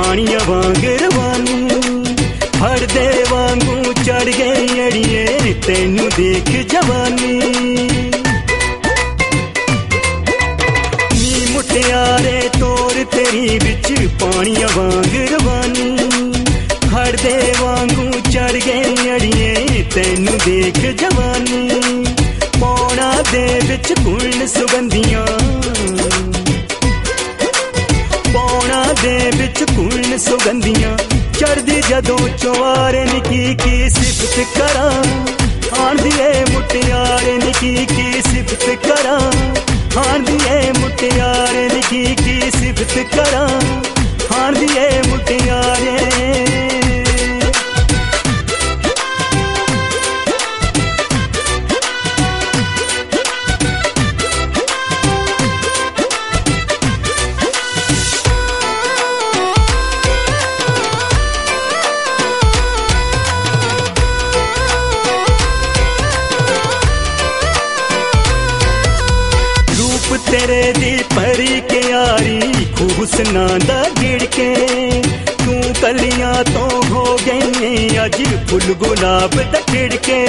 पानिया वांग रवानी फड़ दे वांगू चढ़ गई अड़िए तेनू देख जवानी नी मुटियारे तोर तेरी बिच पानिया वांग रवानी फड़ दे वांगू चढ़ गई अड़िए तेनू देख जवानी पौना दे बिच गुण सुगंधियां पौना दे बिच गुण सुगंधियां चढ़दी जदों चवारे की सिफत करा आन दिए मुटियारे की सिफत करा आन दिए मुटियारे की सिफत करा आन दिए मुटियारे तेरे दी परी के यारी खूसना दा गिड़के तू कलियां तो हो गई अज फुल गुलाब दा खिड़के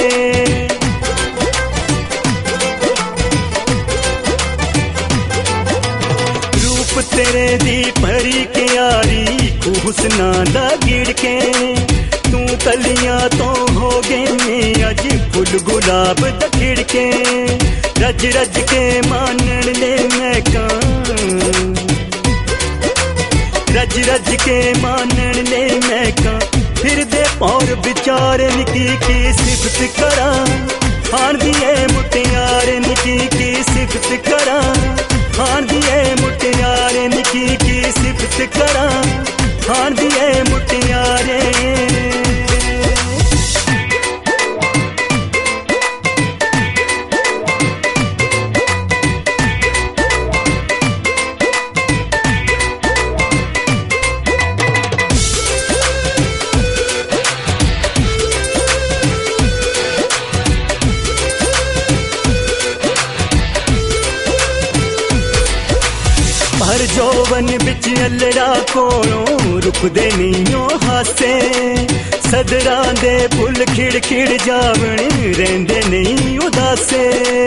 रूप तेरे दी परी के यारी खूसना दा गिड़के तू कलियां तो हो गई अज फुल गुलाब दा खिड़के रज रज के मानन ले मैं कां रज रज के मानन ले मैं कां फिर दे और विचार की सिफत करा आन दिए मुटियारे की सिफत करा आन दिए मुटियारे की सिफत करा आन दिए मुटियारे हर जोवन बिच अल्लड़ा कोलों रुकदे नहीं हासे सदरा दे फुल खिड़ खिड़ जावण रेंदे नहीं उदासे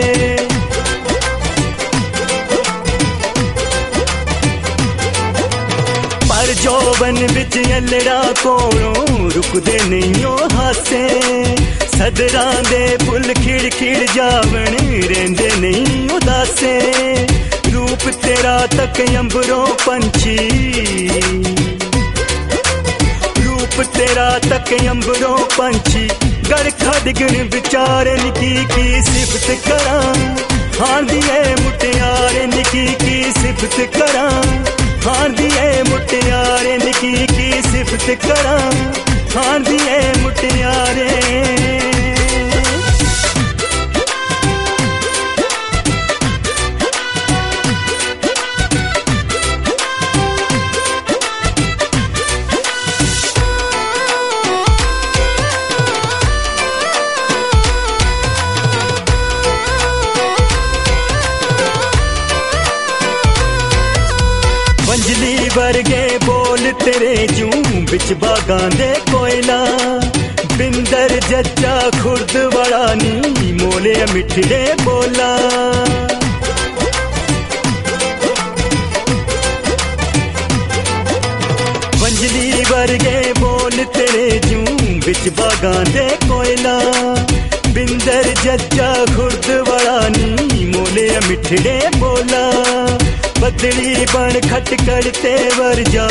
पर जोवन बिच अल्लड़ा कोलों रुकदे नहीं हासे सदरा दे फुल खिड़ खिड़ जावण रेंदे नहीं उदासे रूप तेरा तक अंबरों पंछी रूप तेरा तक अंबरों पंछी गड़ खड़गन विचारन की सिफत करा हान दिए मुटियारे की सिफत करा हान दिए मुटियारे की सिफत करा हान दिए मुटियारे पंजली वर्गे बोल तेरे जूं बिच बागां दे कोयला बिंदर जच्चा खुर्द वाला नी मोले मिठड़े बोला पंजली वर्गे बोल तेरे जूं बिच बागां दे कोयला बिंदर जच्चा खुर्द वाला नी मोले मिठड़े बोला बदली बन खट करते वर्जा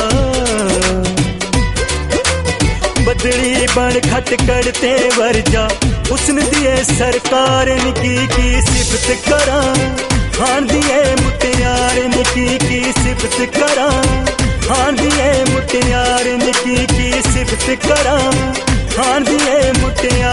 बदली बन खट करते वर्जा हुस्न दिए सरकार की सिफत करा हान दिए मुटियारे की सिफत करा हान दिए मुटियारे की सिफत करा हान दिए मुटियारे